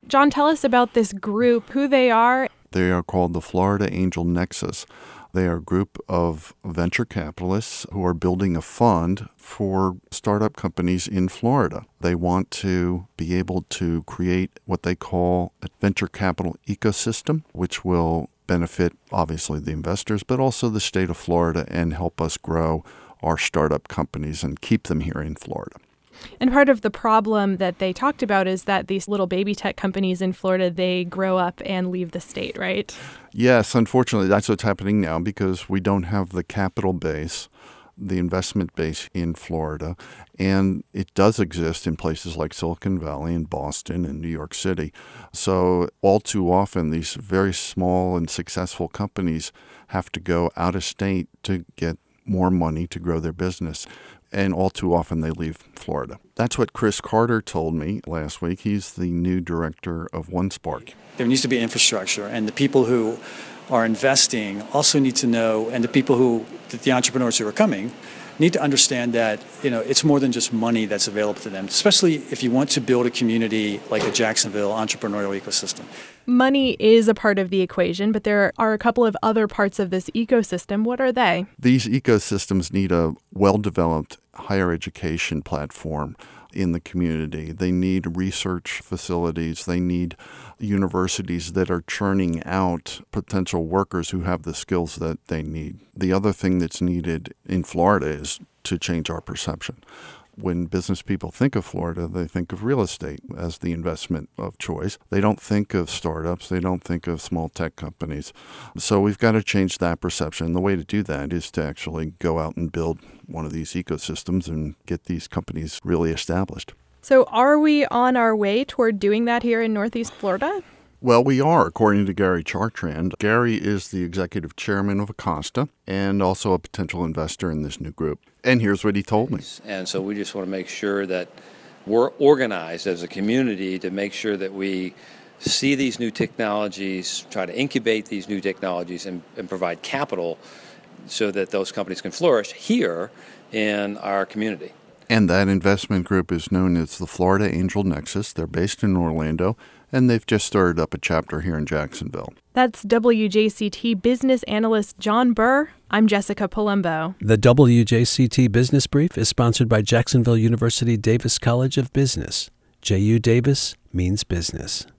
John, tell us about this group, who they are. They are called the Florida Angel Nexus. They are a group of venture capitalists who are building a fund for startup companies in Florida. They want to be able to create what they call a venture capital ecosystem, which will benefit, obviously, the investors, but also the state of Florida and help us grow our startup companies and keep them here in Florida. And part of the problem that they talked about is that these little baby tech companies in Florida, they grow up and leave the state, right? Yes, unfortunately, that's what's happening now because we don't have the capital base, the investment base in Florida. And it does exist in places like Silicon Valley and Boston and New York City. So all too often, these very small and successful companies have to go out of state to get more money to grow their business. And all too often they leave Florida. That's what Chris Carter told me last week. He's the new director of OneSpark. There needs to be infrastructure, and the people who are investing also need to know, and the entrepreneurs who are coming, need to understand that it's more than just money that's available to them, especially if you want to build a community like a Jacksonville entrepreneurial ecosystem. Money is a part of the equation, but there are a couple of other parts of this ecosystem. What are they? These ecosystems need a well-developed higher education platform in the community. They need research facilities. They need universities that are churning out potential workers who have the skills that they need. The other thing that's needed in Florida is to change our perception. When business people think of Florida, they think of real estate as the investment of choice. They don't think of startups. They don't think of small tech companies. So we've got to change that perception. The way to do that is to actually go out and build one of these ecosystems and get these companies really established. So are we on our way toward doing that here in Northeast Florida? Well, we are, according to Gary Chartrand. Gary is the executive chairman of Acosta and also a potential investor in this new group. And here's what he told me. And so we just want to make sure that we're organized as a community to make sure that we see these new technologies, try to incubate these new technologies and provide capital so that those companies can flourish here in our community. And that investment group is known as the Florida Angel Nexus. They're based in Orlando, and they've just started up a chapter here in Jacksonville. That's WJCT business analyst John Burr. I'm Jessica Palumbo. The WJCT Business Brief is sponsored by Jacksonville University Davis College of Business. JU Davis means business.